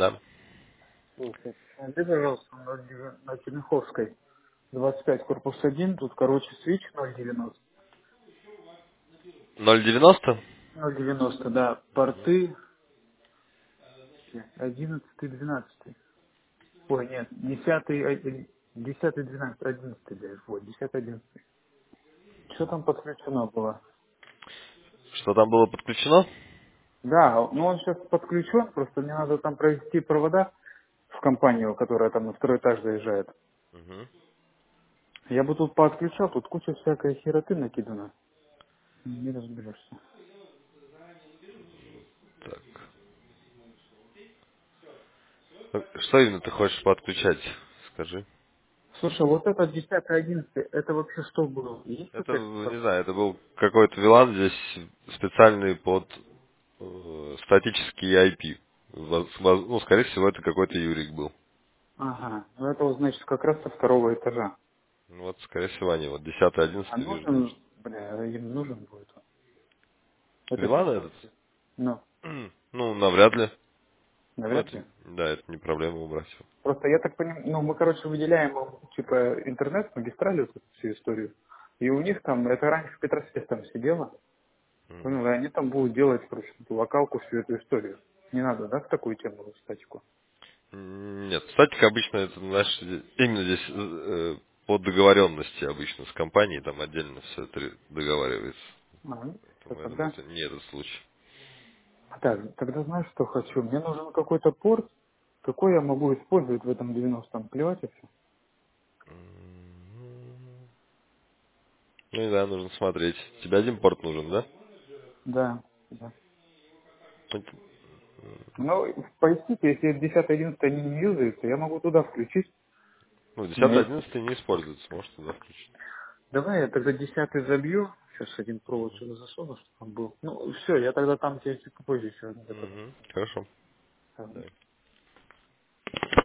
Да. Слушай, посмотри, пожалуйста, на Черняховской, 25, корпус 1, тут, короче, свич 0,90. 0,90? 0,90, да, порты 11, 12. Ой, нет, 10, 10, 12, 11, да, вот, 10, 11. Что там подключено было? Что там было подключено? Да, ну он сейчас подключен, просто мне надо там провести провода в компанию, которая там на второй этаж заезжает. Угу. Я бы тут поотключал, тут куча всякой хероты накидана. Не разберешься. Так. Ну, что именно ты хочешь подключать? Скажи. Слушай, вот это 10, 11, это вообще что было? Есть Это, какая-то не информация? знаю, это был какой-то VLAN здесь специальный под статический IP. Ну, скорее всего, это какой-то Юрик был. Ага, ну это вот значит как раз со второго этажа. Ну, вот, скорее всего, они. Вот 10, А 11 вижу нужен, точно. бля, им нужен будет он. Этот VLAN нужен этот? вообще? Ну, Ну, навряд ли. Ну, навряд это, ли. да, это не проблема убрать его. Просто я так понимаю, ну мы, короче, выделяем им, типа, интернет, магистраль, вот эту всю историю. И у них там, это раньше в Петросвет там сидело, понял, и они там будут делать, короче, эту локалку, всю эту историю. Не надо, да, в такую тему, в статику? Нет, статика обычно это, знаешь, именно здесь по договоренности обычно с компанией, там отдельно все это договаривается. А, ну, Поэтому я думаю, тогда, это не этот случай. так, тогда знаешь, что хочу? Мне нужен какой-то порт, какой я могу использовать в этом 90-м, плевать вообще? Ну и да, нужно смотреть. Тебе один порт нужен, да? Да, да. Это- Ну, поясните, если 10-11 они не юзаются, я могу туда включить. Ну, У меня 10, есть. 11 не используется, можешь туда включить. Давай я тогда 10 забью. Сейчас один провод сюда засуну, чтобы он был. Ну, все, я тогда там тебе чуть попозже еще один добавлю. Угу, хорошо. Так. Да.